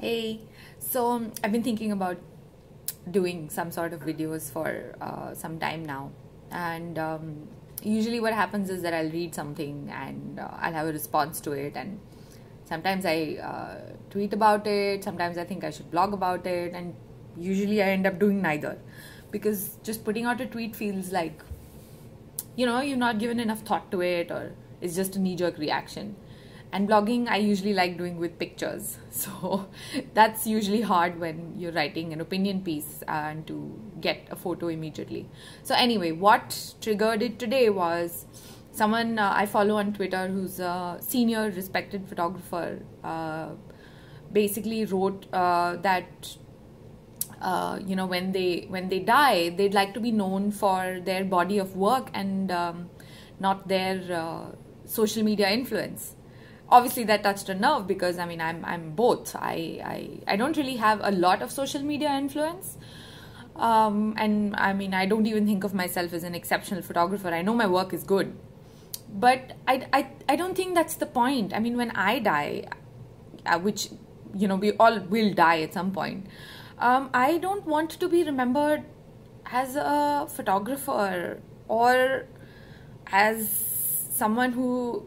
Hey, so I've been thinking about doing some sort of videos for some time now, and usually what happens is that I'll read something and I'll have a response to it, and sometimes I tweet about it, sometimes I think I should blog about it, and usually I end up doing neither because just putting out a tweet feels like you've not given enough thought to it, or it's just a knee-jerk reaction. And blogging I usually like doing with pictures, so that's usually hard when you're writing an opinion piece and to get a photo immediately. So anyway, what triggered it today was someone I follow on Twitter who's a senior respected photographer, basically wrote that when they die, they'd like to be known for their body of work and not their social media influence. Obviously, that touched a nerve because I'm both. I don't really have a lot of social media influence, and I don't even think of myself as an exceptional photographer. I know my work is good, but I don't think that's the point. I mean, when I die, which we all will die at some point, I don't want to be remembered as a photographer or as someone who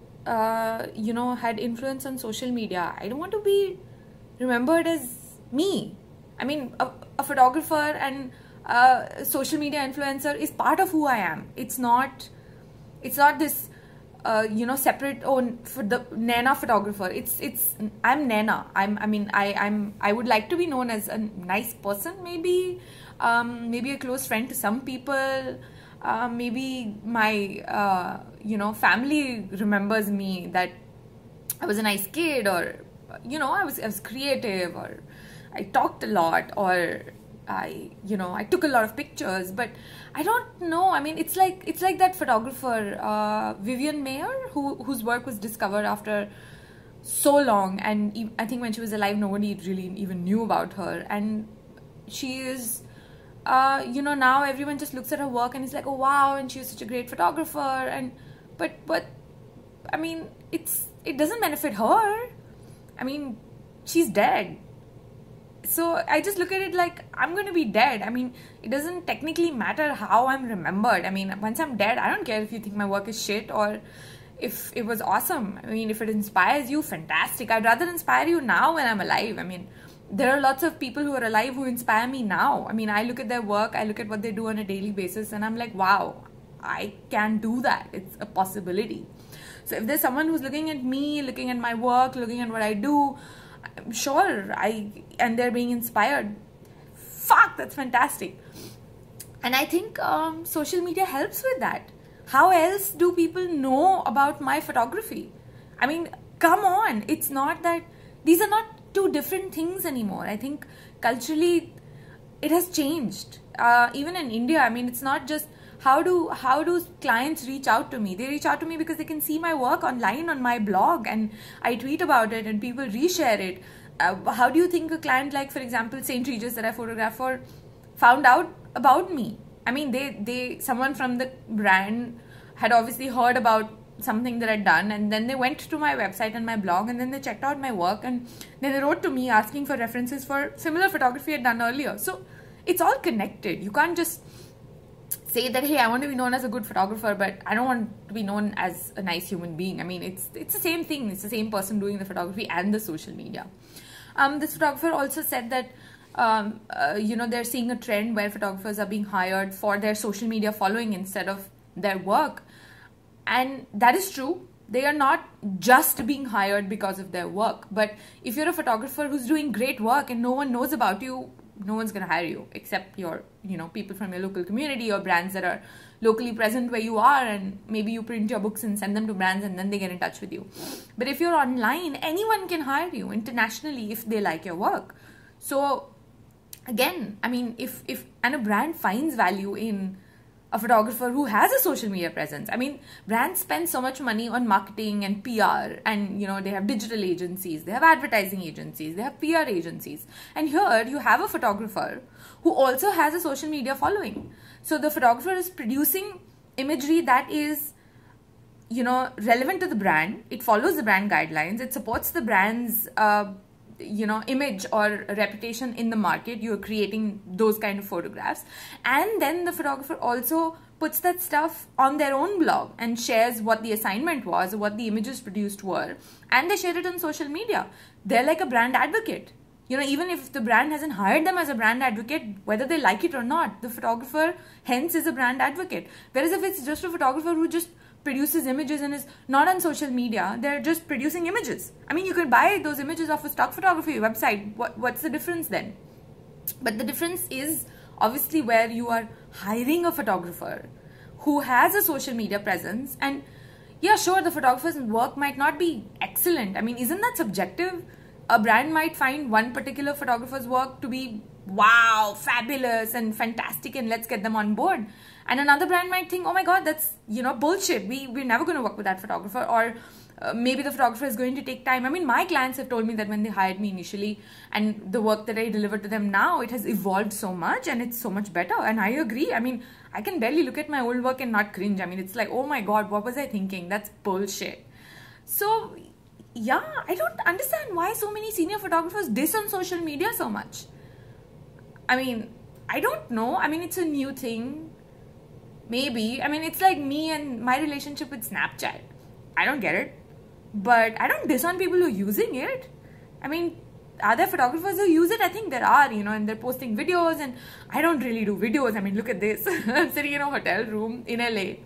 had influence on social media. I don't want to be remembered as me. I mean, a photographer and a social media influencer is part of who I am. It's not this separate, for the Naina photographer. I'm Naina. I would like to be known as a nice person, maybe a close friend to some people. Maybe my family remembers me that I was a nice kid, or I was creative, or I talked a lot, or I took a lot of pictures. But I don't know. I mean, it's like that photographer Vivian Mayer, whose work was discovered after so long, and I think when she was alive, nobody really even knew about her, and she is. Now everyone just looks at her work and is like, oh wow, and she was such a great photographer, but I mean, it doesn't benefit her. I mean, she's dead. So I just look at it like I'm going to be dead. I mean, it doesn't technically matter how I'm remembered. I mean, once I'm dead, I don't care if you think my work is shit or if it was awesome. I mean, if it inspires you, fantastic. I'd rather inspire you now when I'm alive. I mean, there are lots of people who are alive who inspire me now. I mean, I look at their work, I look at what they do on a daily basis, and I'm like, wow, I can do that. It's a possibility. So if there's someone who's looking at me, looking at my work, looking at what I do, sure, and they're being inspired, fuck, that's fantastic. And I think social media helps with that. How else do people know about my photography? I mean, come on. It's not that these are not two different things anymore. I think culturally it has changed. Even in India, I mean, it's not just how do clients reach out to me? They reach out to me because they can see my work online on my blog, and I tweet about it and people reshare it. How do you think a client like, for example, St. Regis that I photographed for found out about me? I mean, they someone from the brand had obviously heard about something that I'd done, and then they went to my website and my blog, and then they checked out my work, and then they wrote to me asking for references for similar photography I'd done earlier. So it's all connected. You can't just say that, hey, I want to be known as a good photographer, but I don't want to be known as a nice human being. I mean, it's the same thing. It's the same person doing the photography and the social media. This photographer also said that they're seeing a trend where photographers are being hired for their social media following instead of their work. And that is true. They are not just being hired because of their work. But if you're a photographer who's doing great work and no one knows about you, no one's going to hire you except your, people from your local community or brands that are locally present where you are, and maybe you print your books and send them to brands and then they get in touch with you. But if you're online, anyone can hire you internationally if they like your work. So again, I mean, if a brand finds value in a photographer who has a social media presence. I mean, brands spend so much money on marketing and PR, and they have digital agencies, they have advertising agencies, they have PR agencies. And here you have a photographer who also has a social media following. So the photographer is producing imagery that is relevant to the brand. It follows the brand guidelines. It supports the brand's image or reputation in the market. You're creating those kind of photographs, and then the photographer also puts that stuff on their own blog and shares what the assignment was, what the images produced were, and they share it on social media. They're like a brand advocate. Even if the brand hasn't hired them as a brand advocate, whether they like it or not, the photographer hence is a brand advocate. Whereas if it's just a photographer who just produces images and is not on social media, they're just producing images. I mean, you could buy those images off a stock photography website. What's the difference then? But the difference is obviously where you are hiring a photographer who has a social media presence. And yeah, sure, the photographer's work might not be excellent. I mean, isn't that subjective? A brand might find one particular photographer's work to be wow, fabulous and fantastic, and let's get them on board. And another brand might think, oh my god, that's bullshit. We're never going to work with that photographer, or maybe the photographer is going to take time. I mean, my clients have told me that when they hired me initially, and the work that I deliver to them now, it has evolved so much and it's so much better. And I agree. I mean, I can barely look at my old work and not cringe. I mean, it's like, oh my god, what was I thinking? That's bullshit. So yeah, I don't understand why so many senior photographers diss on social media so much. I mean, I don't know. I mean, it's a new thing. Maybe. I mean, it's like me and my relationship with Snapchat. I don't get it. But I don't diss on people who are using it. I mean, are there photographers who use it? I think there are, and they're posting videos, and I don't really do videos. I mean, look at this. I'm sitting in a hotel room in LA.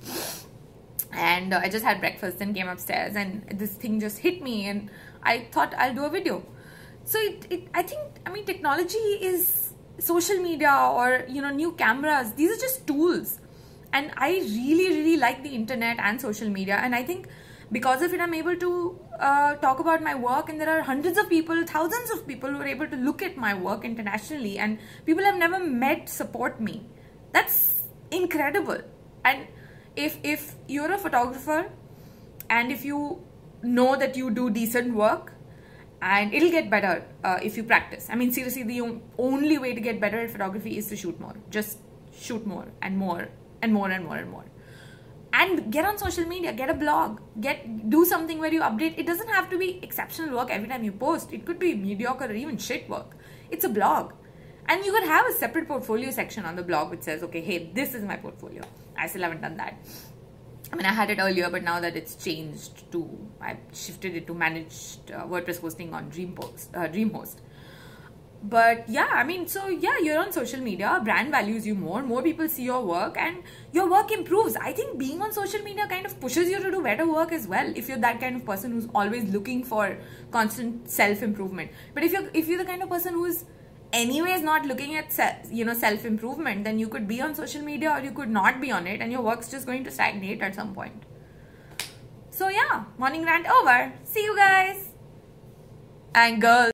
And I just had breakfast and came upstairs, and this thing just hit me, and I thought I'll do a video. So I think technology is social media or new cameras. These are just tools, and I really, really like the internet and social media. And I think because of it, I'm able to talk about my work, and there are hundreds of people, thousands of people who are able to look at my work internationally, and people I've never met support me. That's incredible. And if you're a photographer and if you know that you do decent work, and it'll get better if you practice. I mean, seriously, the only way to get better at photography is to shoot more. Just shoot more and more and more and more and more. And get on social media, get a blog, do something where you update. It doesn't have to be exceptional work every time you post. It could be mediocre or even shit work. It's a blog. And you could have a separate portfolio section on the blog which says, okay, hey, this is my portfolio. I still haven't done that. I mean, I had it earlier, but now that it's changed I've shifted it to managed WordPress hosting on DreamHost. But yeah, I mean, so yeah, you're on social media, brand values you more people see your work, and your work improves. I think being on social media kind of pushes you to do better work as well, if you're that kind of person who's always looking for constant self-improvement. But if you're the kind of person who's anyways not looking at self-improvement, then you could be on social media or you could not be on it, and your work's just going to stagnate at some point. So yeah, morning rant over. See you guys and girls.